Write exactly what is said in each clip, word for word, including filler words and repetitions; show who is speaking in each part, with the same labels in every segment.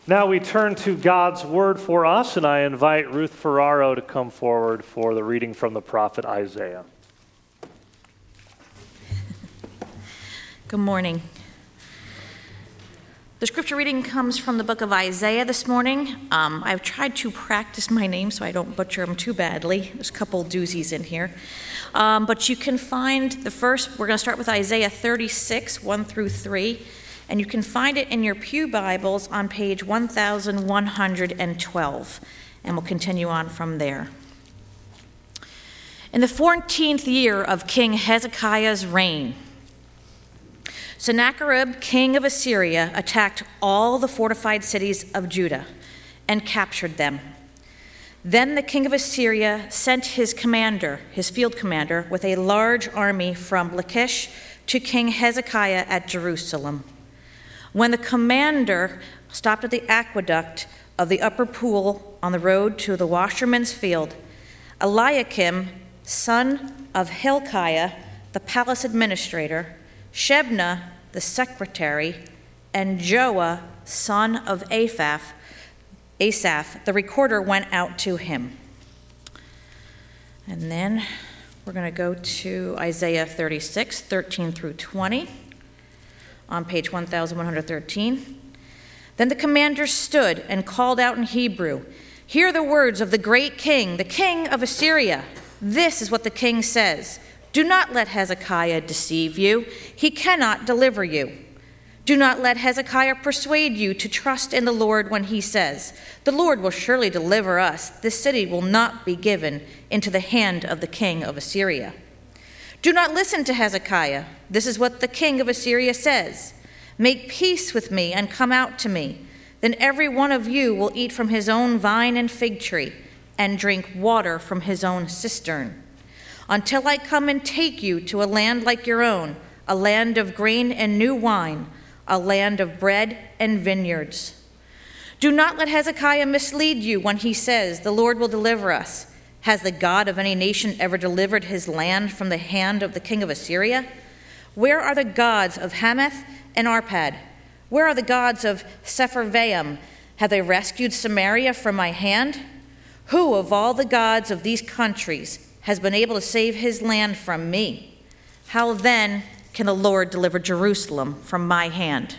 Speaker 1: Now we turn to God's Word for us, and I invite Ruth Ferraro to come forward for the reading from the prophet Isaiah.
Speaker 2: Good morning. The scripture reading comes from the book of Isaiah this morning. Um, I've tried to practice my name so I don't butcher them too badly. There's a couple doozies in here. Um, but you can find the first, we're going to start with Isaiah thirty-six, one through three. And you can find it in your pew Bibles on page one thousand one hundred twelve. And we'll continue on from there. In the fourteenth year of King Hezekiah's reign, Sennacherib, king of Assyria, attacked all the fortified cities of Judah and captured them. Then the king of Assyria sent his commander, his field commander, with a large army from Lachish to King Hezekiah at Jerusalem. When the commander stopped at the aqueduct of the upper pool on the road to the washerman's field, Eliakim, son of Hilkiah, the palace administrator, Shebna, the secretary, and Joah, son of Asaph, Asaph, the recorder, went out to him. And then we're going to go to Isaiah thirty-six, thirteen through twenty. On page one thousand one hundred thirteen. Then the commander stood and called out in Hebrew, "Hear the words of the great king, the king of Assyria. This is what the king says. Do not let Hezekiah deceive you. He cannot deliver you. Do not let Hezekiah persuade you to trust in the Lord when he says, 'The Lord will surely deliver us. This city will not be given into the hand of the king of Assyria.' Do not listen to Hezekiah. This is what the king of Assyria says. Make peace with me and come out to me. Then every one of you will eat from his own vine and fig tree and drink water from his own cistern, until I come and take you to a land like your own, a land of grain and new wine, a land of bread and vineyards. Do not let Hezekiah mislead you when he says, 'The Lord will deliver us.' Has the God of any nation ever delivered his land from the hand of the king of Assyria? Where are the gods of Hamath and Arpad? Where are the gods of Sepharvaim? Have they rescued Samaria from my hand? Who of all the gods of these countries has been able to save his land from me? How then can the Lord deliver Jerusalem from my hand?"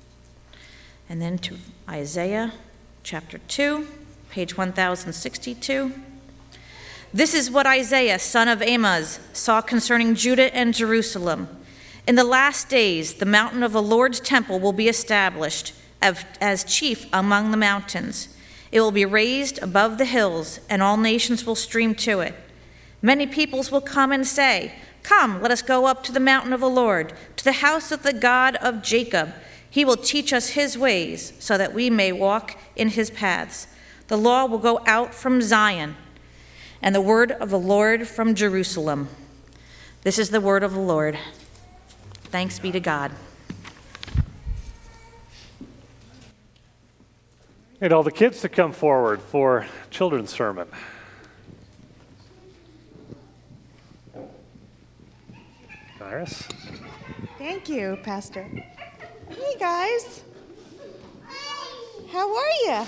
Speaker 2: And then to Isaiah chapter two, page one thousand sixty-two. This is what Isaiah, son of Amoz, saw concerning Judah and Jerusalem. In the last days, the mountain of the Lord's temple will be established as chief among the mountains. It will be raised above the hills, and all nations will stream to it. Many peoples will come and say, "Come, let us go up to the mountain of the Lord, to the house of the God of Jacob. He will teach us his ways, so that we may walk in his paths. The law will go out from Zion, and the word of the Lord from Jerusalem." This is the word of the Lord. Thanks be to God.
Speaker 1: And all the kids to come forward for children's sermon. Iris.
Speaker 3: Thank you, Pastor. Hey, guys. How are you?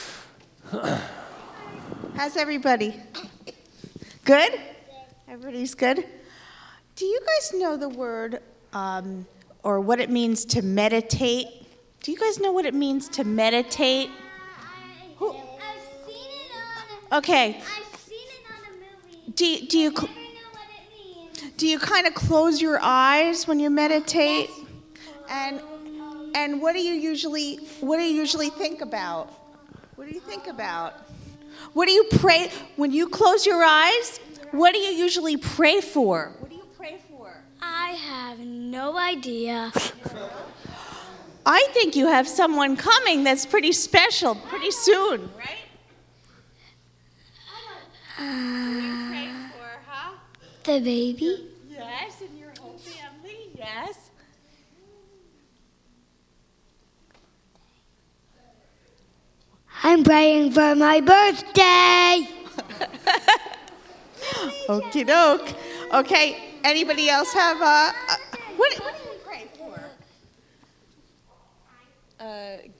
Speaker 3: How's everybody? Good? Everybody's good? Do you guys know the word um, or what it means to meditate? Do you guys know what it means to meditate? Who?
Speaker 4: I've seen it on a,
Speaker 3: Okay.
Speaker 4: I've seen it on a movie.
Speaker 3: Do you, do you, cl-
Speaker 4: I never know what it means.
Speaker 3: do you kind of close your eyes when you meditate? And and what do you usually what do you usually think about? What do you think about? What do you pray when you close your eyes? What do you usually pray for? What do you pray for?
Speaker 4: I have no idea.
Speaker 3: I think you have someone coming that's pretty special, pretty soon, right?
Speaker 4: Uh,
Speaker 3: What do you pray for, huh?
Speaker 4: the baby?
Speaker 3: Yes, and your whole family, yes.
Speaker 4: I'm praying for my birthday.
Speaker 3: Okie doke. Okay, anybody else have a, a what, what do you pray for?
Speaker 5: Uh,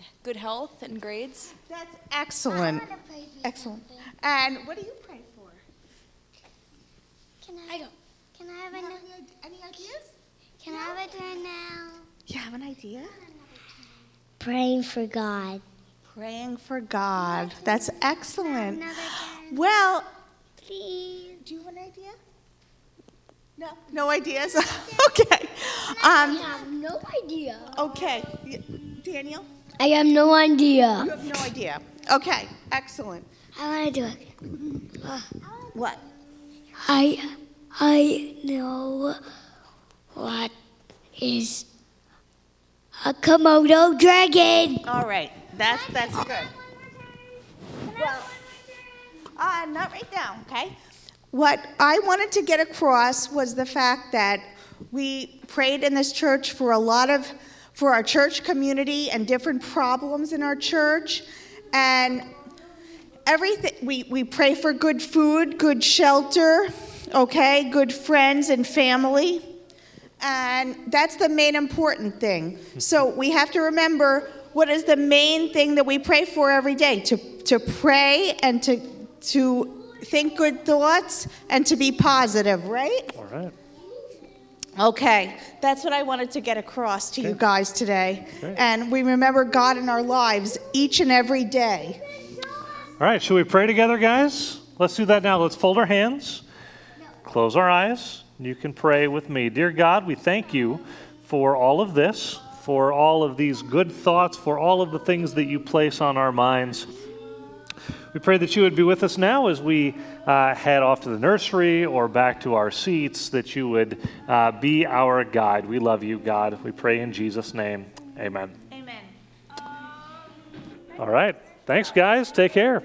Speaker 5: good health and grades.
Speaker 3: That's excellent. Excellent. And what do you pray for?
Speaker 4: Can I, I don't. Can I have
Speaker 3: You
Speaker 4: an,
Speaker 3: have any, any ideas?
Speaker 4: Can I have a turn now?
Speaker 3: You have an idea?
Speaker 4: Praying for God.
Speaker 3: Praying for God. That's excellent.
Speaker 4: Another turn.
Speaker 3: Well,
Speaker 4: Please.
Speaker 3: do you have an idea? No, no ideas. Okay.
Speaker 4: I
Speaker 3: Um.
Speaker 4: have no idea.
Speaker 3: Okay. Y- Daniel,
Speaker 4: I have no
Speaker 3: you
Speaker 4: idea.
Speaker 3: have no idea. Okay. Excellent.
Speaker 4: I want to do it. Uh,
Speaker 3: What?
Speaker 4: I I know what is a Komodo dragon.
Speaker 3: All right. That's that's good. Well, uh, not right now. Okay. What I wanted to get across was the fact that we prayed in this church for a lot of, for our church community and different problems in our church. And everything, we, we pray for good food, good shelter, okay, good friends and family. And that's the main important thing. So we have to remember what is the main thing that we pray for every day, to, to pray and to, to think good thoughts and to be positive, right?
Speaker 1: All right.
Speaker 3: Okay, that's what I wanted to get across to you
Speaker 1: Okay.
Speaker 3: guys today.
Speaker 1: Great.
Speaker 3: And we remember God in our lives each and every day.
Speaker 1: All right, should we pray together, guys? Let's do that now. Let's fold our hands, close our eyes. You can pray with me. Dear God, we thank you for all of this, for all of these good thoughts, for all of the things that you place on our minds. We pray that you would be with us now as we uh, head off to the nursery or back to our seats, that you would uh, be our guide. We love you, God. We pray in Jesus' name. Amen.
Speaker 3: Amen.
Speaker 1: All right. Thanks, guys. Take care.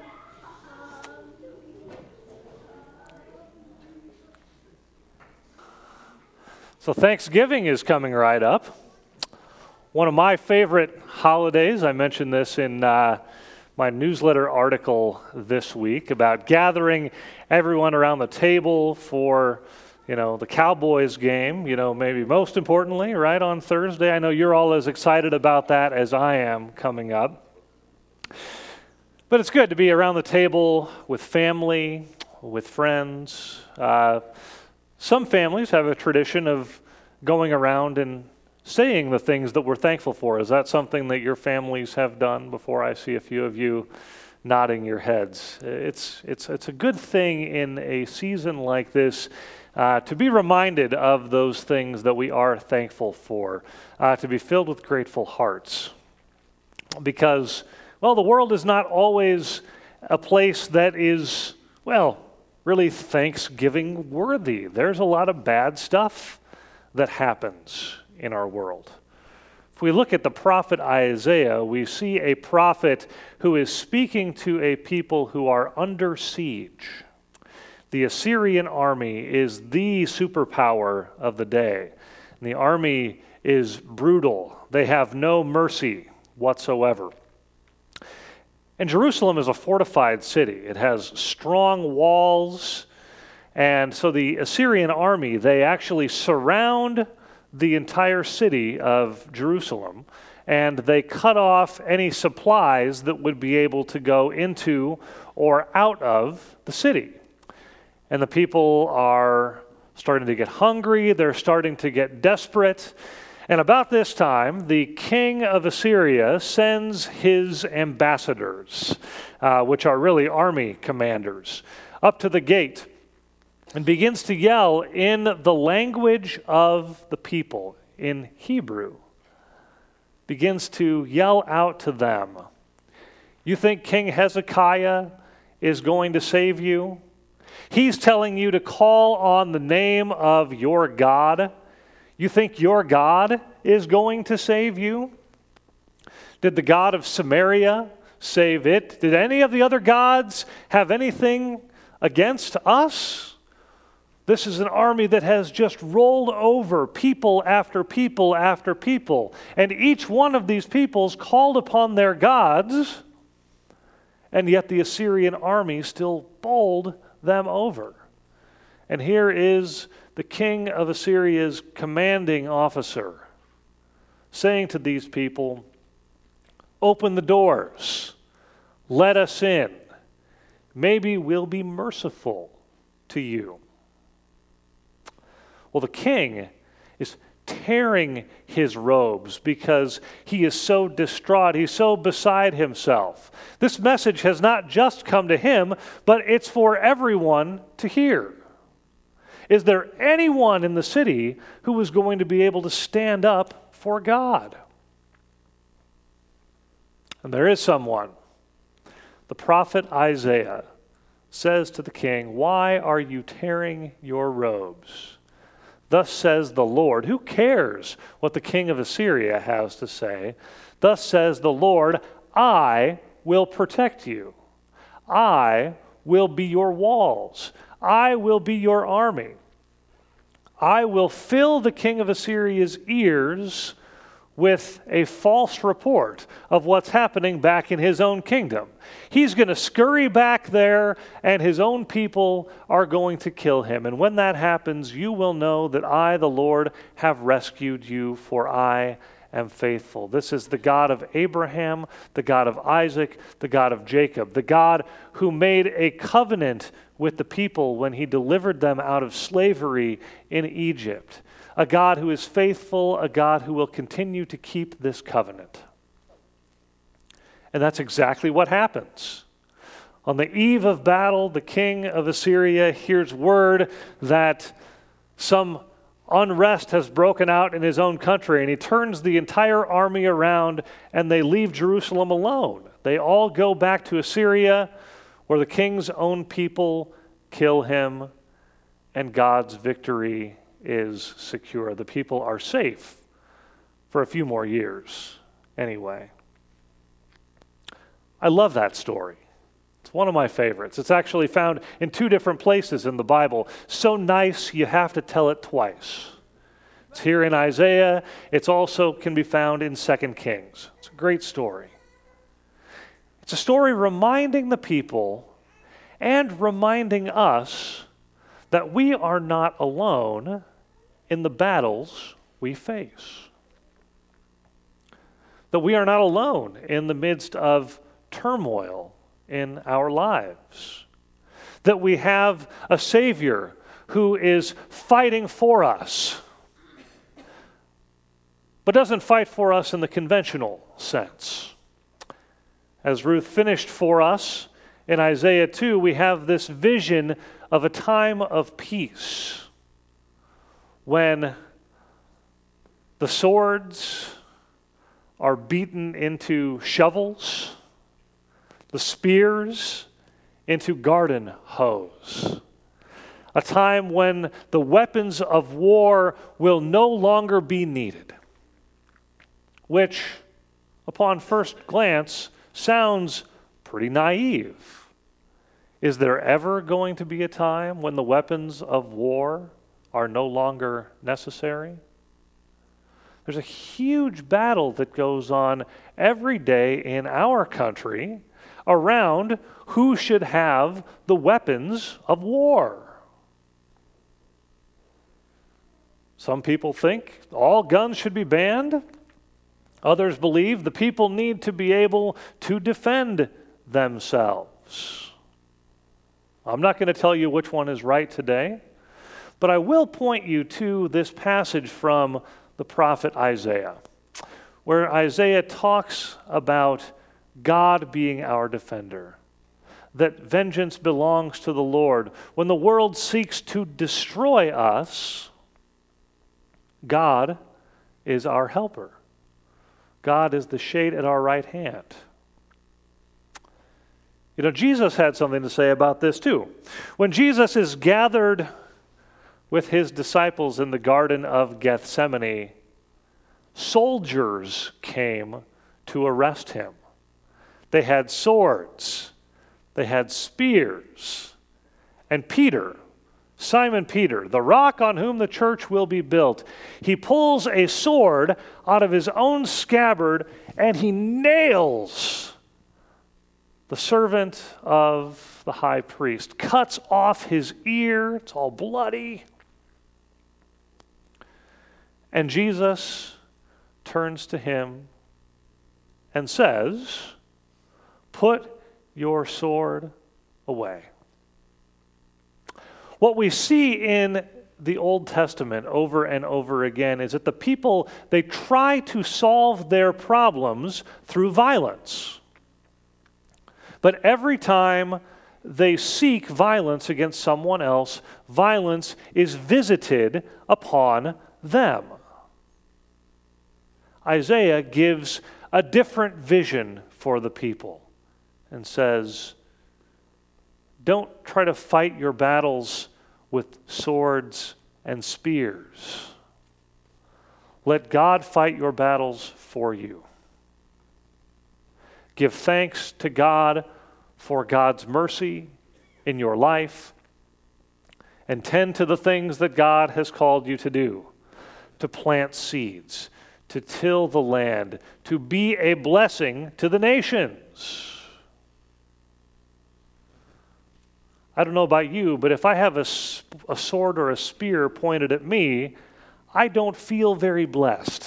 Speaker 1: So Thanksgiving is coming right up. One of my favorite holidays. I mentioned this in uh, my newsletter article this week about gathering everyone around the table for, you know, the Cowboys game, you know, maybe most importantly, right, on Thursday. I know you're all as excited about that as I am coming up. But it's good to be around the table with family, with friends. Uh, some families have a tradition of going around and saying the things that we're thankful for. Is that something that your families have done before? I see a few of you nodding your heads. It's, it's, it's a good thing in a season like this uh, to be reminded of those things that we are thankful for, uh, to be filled with grateful hearts. Because, well, the world is not always a place that is, well, really Thanksgiving worthy. There's a lot of bad stuff that happens in our world. If we look at the prophet Isaiah, we see a prophet who is speaking to a people who are under siege. The Assyrian army is the superpower of the day. And the army is brutal. They have no mercy whatsoever. And Jerusalem is a fortified city. It has strong walls. And so the Assyrian army, they actually surround the entire city of Jerusalem, and they cut off any supplies that would be able to go into or out of the city. And the people are starting to get hungry, they're starting to get desperate. And about this time, the king of Assyria sends his ambassadors, uh, which are really army commanders, up to the gate and begins to yell in the language of the people, in Hebrew. Begins to yell out to them. You think King Hezekiah is going to save you? He's telling you to call on the name of your God. You think your God is going to save you? Did the God of Samaria save it? Did any of the other gods have anything against us? This is an army that has just rolled over people after people after people. And each one of these peoples called upon their gods, and yet the Assyrian army still bowled them over. And here is the king of Assyria's commanding officer saying to these people, Open the doors. Let us in. Maybe we'll be merciful to you. Well, the king is tearing his robes because he is so distraught. He's so beside himself. This message has not just come to him, but it's for everyone to hear. Is there anyone in the city who is going to be able to stand up for God? And there is someone. The prophet Isaiah says to the king, "Why are you tearing your robes? Thus says the Lord." Who cares what the king of Assyria has to say? Thus says the Lord, "I will protect you. I will be your walls. I will be your army. I will fill the king of Assyria's ears with a false report of what's happening back in his own kingdom. He's going to scurry back there, and his own people are going to kill him. And when that happens, you will know that I, the Lord, have rescued you, for I am faithful." This is the God of Abraham, the God of Isaac, the God of Jacob, the God who made a covenant with the people when he delivered them out of slavery in Egypt. A God who is faithful, a God who will continue to keep this covenant. And that's exactly what happens. On the eve of battle, the king of Assyria hears word that some unrest has broken out in his own country, and he turns the entire army around, and they leave Jerusalem alone. They all go back to Assyria, where the king's own people kill him, and God's victory is secure. The people are safe for a few more years anyway. I love that story. It's one of my favorites. It's actually found in two different places in the Bible. So nice you have to tell it twice. It's here in Isaiah. It's also can be found in Second Kings. It's a great story. It's a story reminding the people and reminding us that we are not alone in the battles we face. That we are not alone in the midst of turmoil in our lives. That we have a Savior who is fighting for us, but doesn't fight for us in the conventional sense. As Ruth finished for us in Isaiah two, we have this vision of a time of peace when the swords are beaten into shovels, the spears into garden hoes. A time when the weapons of war will no longer be needed, which, upon first glance, sounds pretty naive. Is there ever going to be a time when the weapons of war are no longer necessary? There's a huge battle that goes on every day in our country around who should have the weapons of war. Some people think all guns should be banned. Others believe the people need to be able to defend themselves. I'm not going to tell you which one is right today, but I will point you to this passage from the prophet Isaiah, where Isaiah talks about God being our defender, that vengeance belongs to the Lord. When the world seeks to destroy us, God is our helper. God is the shade at our right hand. You know, Jesus had something to say about this too. When Jesus is gathered with his disciples in the Garden of Gethsemane, soldiers came to arrest him. They had swords, they had spears, and Peter, Simon Peter, the rock on whom the church will be built, he pulls a sword out of his own scabbard and he nails the servant of the high priest, cuts off his ear, it's all bloody. And Jesus turns to him and says, "Put your sword away." What we see in the Old Testament over and over again is that the people, they try to solve their problems through violence. But every time they seek violence against someone else, violence is visited upon them. Isaiah gives a different vision for the people and says, don't try to fight your battles with swords and spears. Let God fight your battles for you. Give thanks to God for God's mercy in your life, and tend to the things that God has called you to do, to plant seeds, to till the land, to be a blessing to the nations. I don't know about you, but if I have a, a sword or a spear pointed at me, I don't feel very blessed.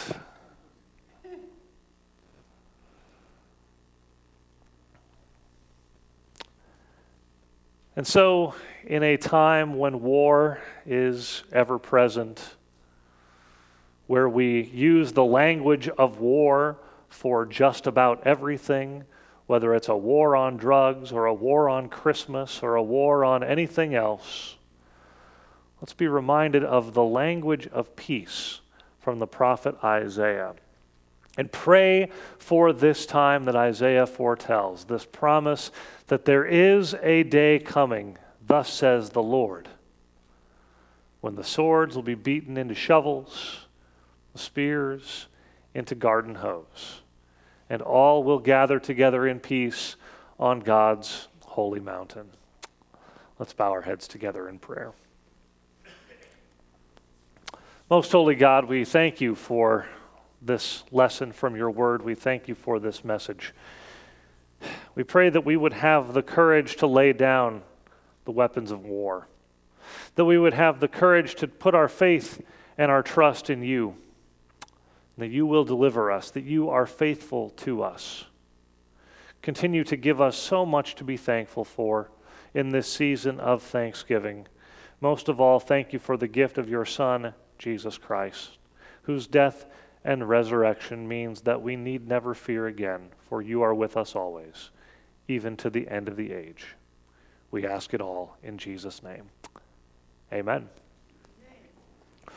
Speaker 1: And so, in a time when war is ever present, where we use the language of war for just about everything, whether it's a war on drugs or a war on Christmas or a war on anything else, let's be reminded of the language of peace from the prophet Isaiah. And pray for this time that Isaiah foretells, this promise that there is a day coming, thus says the Lord, when the swords will be beaten into shovels, the spears into garden hoes, and all will gather together in peace on God's holy mountain. Let's bow our heads together in prayer. Most holy God, we thank you for this lesson from your word. We thank you for this message. We pray that we would have the courage to lay down the weapons of war, that we would have the courage to put our faith and our trust in you, that you will deliver us, that you are faithful to us. Continue to give us so much to be thankful for in this season of Thanksgiving. Most of all, thank you for the gift of your Son, Jesus Christ, whose death and resurrection means that we need never fear again, for you are with us always, even to the end of the age. We ask it all in Jesus' name. Amen.